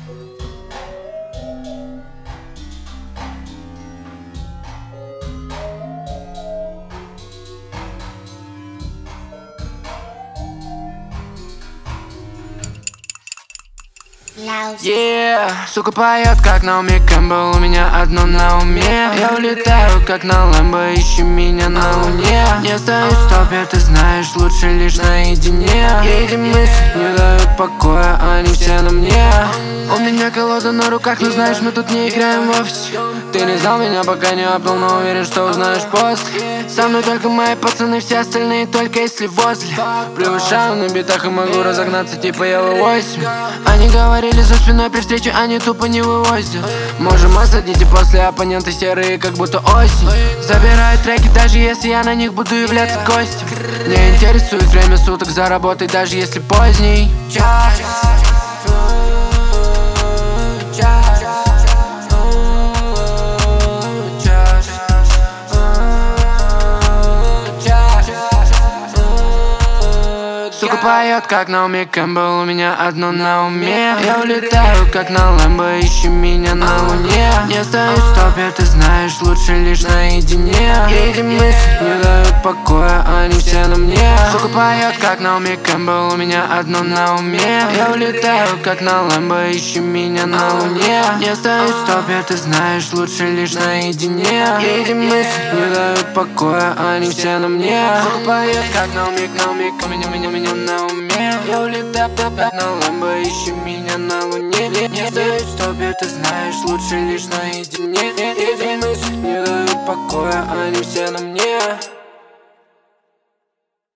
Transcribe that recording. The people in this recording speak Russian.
Сука поет, как Наоми Кэмпбелл, у меня одно на уме. Я улетаю, как на Лэмбо, ищи меня на луне. Не стою в стопе, ты знаешь, лучше лишь наедине. Эти мысли не дают покоя, они все на мне. У меня колода на руках, но знаешь, мы тут не играем вовсе. Ты не знал меня, пока не обдал, но уверен, что узнаешь после. Со мной только мои пацаны, все остальные только если возле. Превышаю на битах и могу разогнаться, типа я V8. Они говорили за спиной при встрече, они тупо не вывозят. Можем осадить и после оппоненты серые, как будто осень. Забирают треки, даже если я на них буду являться гостем. Не интересует время суток за работой, даже если поздний час. Сука поет, как Наоми Кэмпбелл, у меня одно на уме. Я улетаю, как на Лэмбо, ищи меня на луне. Не стою в стопе, ты знаешь, лучше лишь наедине. Эти мысли не дают покоя, они все на мне. Сука поет, как Наоми Кэмпбелл, у меня одно на уме. Я улетаю, как на Лэмбо, ищи меня на луне. Не стою в стопе, ты знаешь, лучше лишь наедине. Эти мысли не дают покоя, они все на мне. Сука поет, как Наоми Кэмпбелл, меня на уме. Я улетаю, как на Лэмбо, ищи меня на луне. Не стою в стопе, ты знаешь, лучше лишь наедине. Эти мысли не дают покоя, они все на мне.